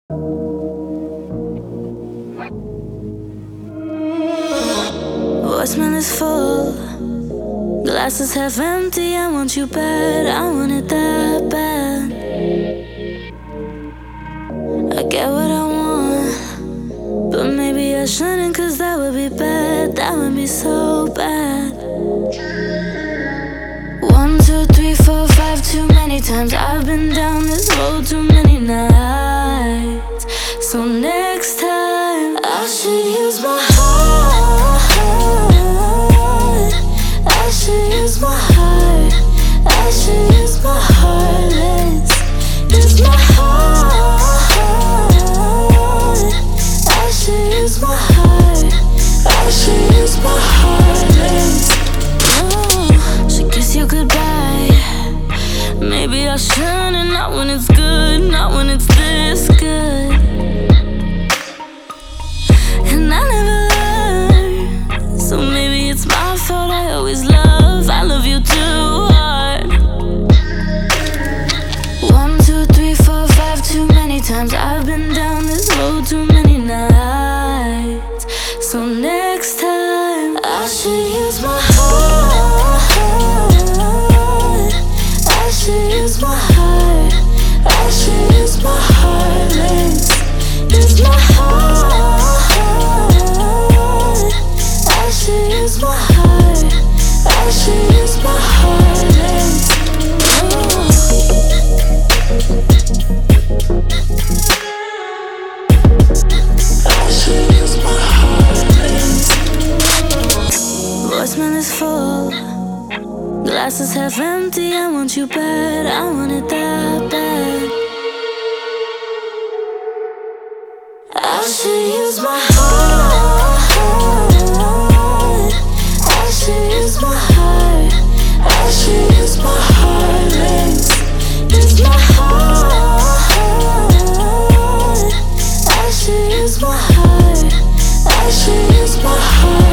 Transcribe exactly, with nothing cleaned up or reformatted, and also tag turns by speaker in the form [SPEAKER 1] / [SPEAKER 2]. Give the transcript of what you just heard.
[SPEAKER 1] Voicemail is full, glass is half empty. I want you bad, I want it that bad. I get what I want, but maybe I shouldn't, cause that would be bad, that would be so bad. One, two, three, four, five, too many times I've been down this road too many nights. So next time I should use my heart, I should use my heart, I should use my heart. Let's use my heart, I should use my heart, I should use my heart. Let's oh, should kiss you goodbye. Maybe I shouldn't, not when it's good, not when it's this good. And I never learned, so maybe it's my fault. I always love, I love you too hard. One, two, three, four, five, too many times I've been down this road too many nights. So next time I should use my heart, I should use my heart, I should use my heart. Let's use my heart, I should use my heart, I should use my heart. Let's I should use my heart. Voicemail is full, glass is half empty. I want you bad, I want it that bad. I should use my heart, I should use my heart, I should use my heart. Let's use my heart, I should use my heart, I should use my heart.